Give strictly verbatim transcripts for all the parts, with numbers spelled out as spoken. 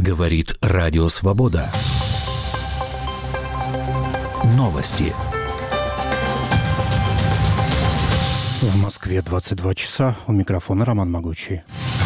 Говорит Радио Свобода. Новости. В Москве двадцать два часа. У микрофона Роман Могучий.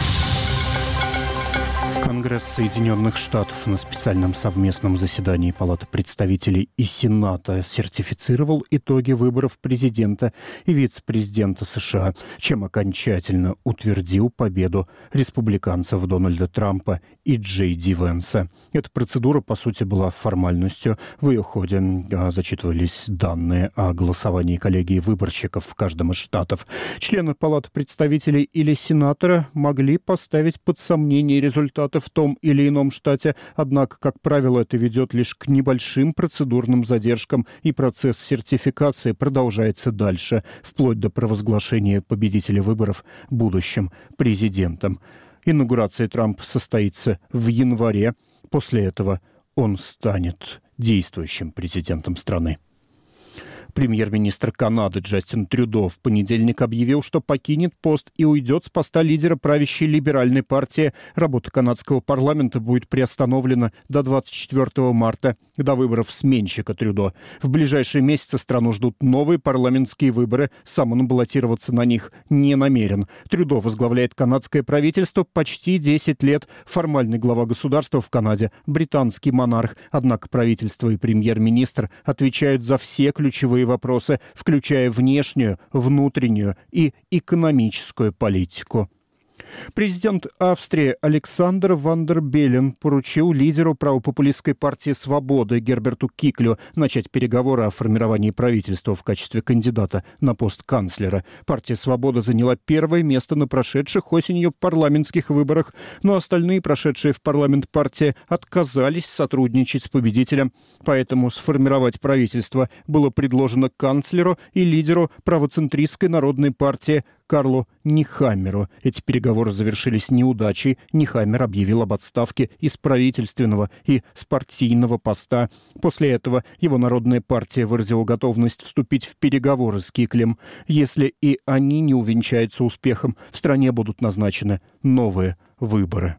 Конгресс Соединенных Штатов на специальном совместном заседании Палаты представителей и Сената сертифицировал итоги выборов президента и вице-президента США, чем окончательно утвердил победу республиканцев Дональда Трампа и Джей Ди Венса. Эта процедура, по сути, была формальностью. В ее ходе зачитывались данные о голосовании коллегии выборщиков в каждом из штатов. Члены Палаты представителей или сенатора могли поставить под сомнение результаты в том или ином штате, однако, как правило, это ведет лишь к небольшим процедурным задержкам, и процесс сертификации продолжается дальше, вплоть до провозглашения победителя выборов будущим президентом. Инаугурация Трампа состоится в январе. После этого он станет действующим президентом страны. Премьер-министр Канады Джастин Трюдо в понедельник объявил, что покинет пост и уйдет с поста лидера правящей либеральной партии. Работа канадского парламента будет приостановлена до двадцать четвёртого марта, до выборов сменщика Трюдо. В ближайшие месяцы страну ждут новые парламентские выборы. Сам он баллотироваться на них не намерен. Трюдо возглавляет канадское правительство почти десять лет. Формальный глава государства в Канаде – британский монарх. Однако правительство и премьер-министр отвечают за все ключевые вопросы, включая внешнюю, внутреннюю и экономическую политику. Президент Австрии Александр Ван дер Беллен поручил лидеру правопопулистской партии «Свобода» Герберту Киклю начать переговоры о формировании правительства в качестве кандидата на пост канцлера. Партия «Свобода» заняла первое место на прошедших осенью парламентских выборах, но остальные прошедшие в парламент партии отказались сотрудничать с победителем. Поэтому сформировать правительство было предложено канцлеру и лидеру правоцентристской народной партии Карлу Нихаммеру. Эти переговоры завершились неудачей. Нихаммер объявил об отставке из правительственного и с партийного поста. После этого его народная партия выразила готовность вступить в переговоры с Киклем. Если и они не увенчаются успехом, в стране будут назначены новые выборы.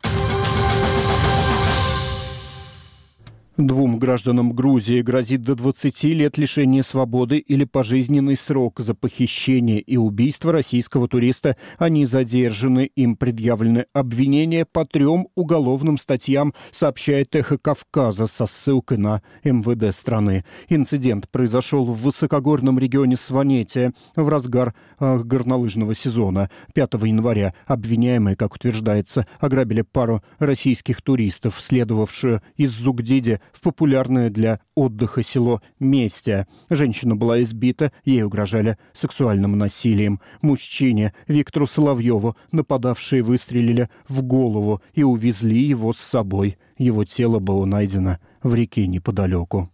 Двум гражданам Грузии грозит до двадцати лет лишения свободы или пожизненный срок за похищение и убийство российского туриста. Они задержаны, им предъявлены обвинения по трем уголовным статьям, сообщает «Эхо Кавказа» со ссылкой на эм вэ дэ страны. Инцидент произошел в высокогорном регионе Сванетия в разгар э, горнолыжного сезона. пятого января обвиняемые, как утверждается, ограбили пару российских туристов, следовавшую из Зугдиди в популярное для отдыха село Местя. Женщина была избита, ей угрожали сексуальным насилием. Мужчине Виктору Соловьеву нападавшие выстрелили в голову и увезли его с собой. Его тело было найдено в реке неподалеку.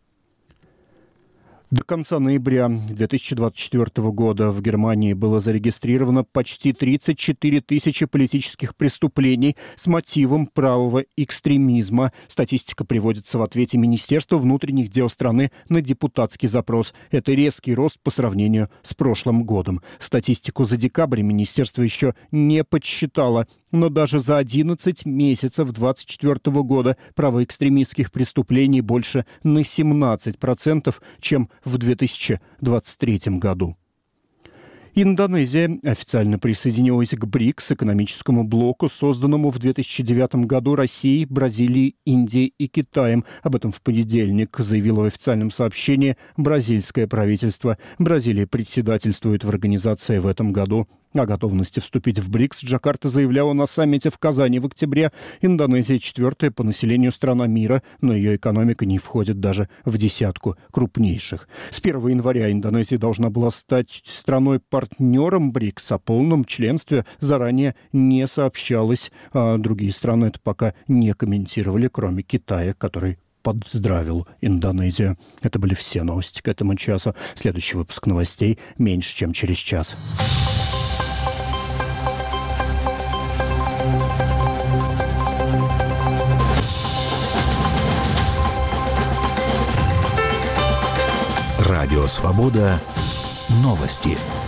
До конца ноября две тысячи двадцать четвёртого года в Германии было зарегистрировано почти тридцать четыре тысячи политических преступлений с мотивом правого экстремизма. Статистика приводится в ответе Министерства внутренних дел страны на депутатский запрос. Это резкий рост по сравнению с прошлым годом. Статистику за декабрь министерство еще не подсчитало. Но даже за одиннадцать месяцев две тысячи двадцать четвёртого года правоэкстремистских преступлений больше на семнадцать процентов, чем в две тысячи двадцать третьем году. Индонезия официально присоединилась к БРИКС, экономическому блоку, созданному в две тысячи девятом году Россией, Бразилией, Индией и Китаем. Об этом в понедельник заявило в официальном сообщении бразильское правительство. Бразилия председательствует в организации в этом году. О готовности вступить в БРИКС Джакарта заявляла на саммите в Казани в октябре. Индонезия четвертая по населению страна мира, но ее экономика не входит даже в десятку крупнейших. С первого января Индонезия должна была стать страной-партнером БРИКС. О полном членстве заранее не сообщалось, а другие страны это пока не комментировали, кроме Китая, который поздравил Индонезию. Это были все новости к этому часу. Следующий выпуск новостей меньше, чем через час. Радио Свобода. Новости.